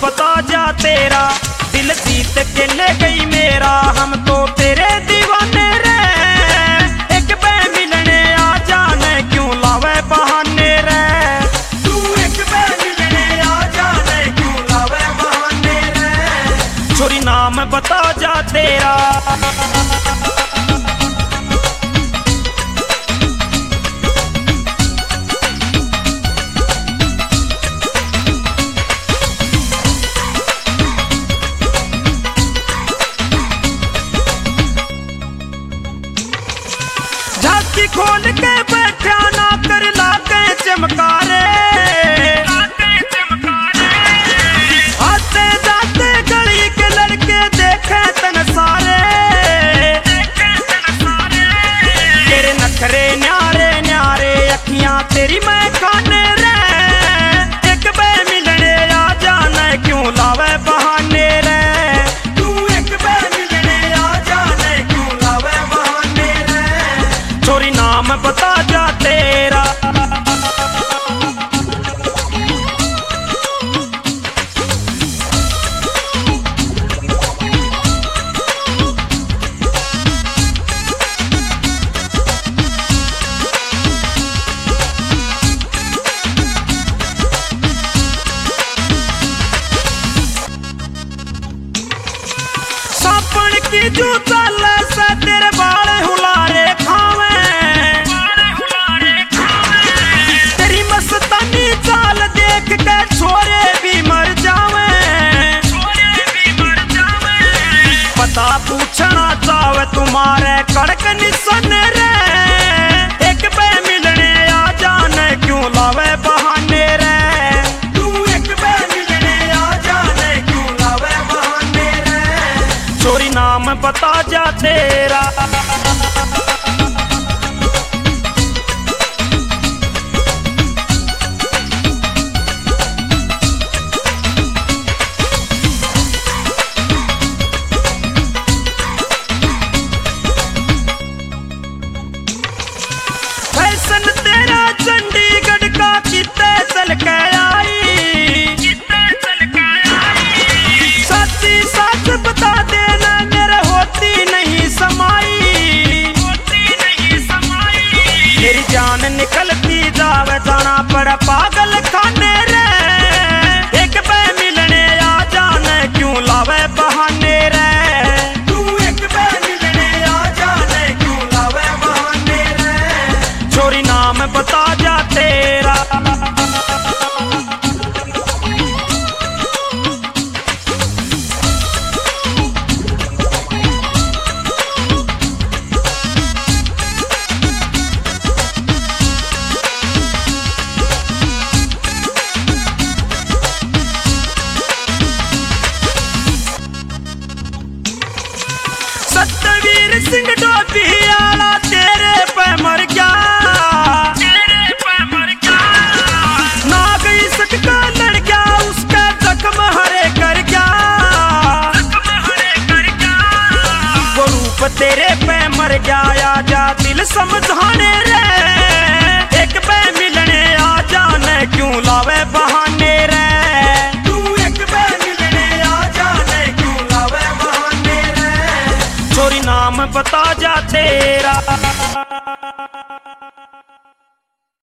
पता जा तेरा, दिल जीत के ले गई मेरा, हम तो तेरे दीवाने रे। एक बे मिलने आ जाने क्यों लावे बहाने रे, तू एक बे मिलने आ जाने क्यों लावे बहाने रे। छोरी नाम बता जा तेरा। झांकी खोल के बैठा ना कर लाके चमकारे, आते जाते गली के लड़के देखे तन सारे, तेरे नखरे न्यारे न्यारे अखियां तेरी मैं खाने रे। एक बे मिलने आ जाने क्यों लावे बहाने रे, तू एक बे मिलने आ जाने क्यों लावे बहाने रे। छोरी नाम बता जा तेरा। सापन की जूता से तेरे बाल हुलारे खावे, तेरी मस्तानी चाल देख के छोरे भी मर जावे। पता पूछना चाहे तुम्हारे कड़क निशान रे, एक बे मिलने आ जाने क्यों लावे बहाने रे, तू एक बे मिलने आ जाने क्यों लावे बहाने रे। छोरी नाम बता जा तेरा। फैशन तेरा चंडीगढ़ का कितने चल के आई, सच्ची सच बता देना मेरे होती नहीं समाई। मेरी जान निकलती जावे जाना पड़ा पागल खाने रे, एक बे मिलने आ जाने क्यों लावे बहाने रे, तू एक बे मिलने आ जाने क्यों लावे बहाने रे। छोरी नाम बता जा तेरा। सतवीर सिंह डोबियाला तेरे पे मर गया, ना गई सकता लड़ गया उसका जख्म हरे कर गया। वो रूप तेरे पे मर गया जा दिल समझाने रे, एक बे मिलने आ जाने क्यों लावे बहाने रे, तू एक बे मिलने आ जाने क्यों लावे बहाने रे। छोरी नाम बता जा तेरा।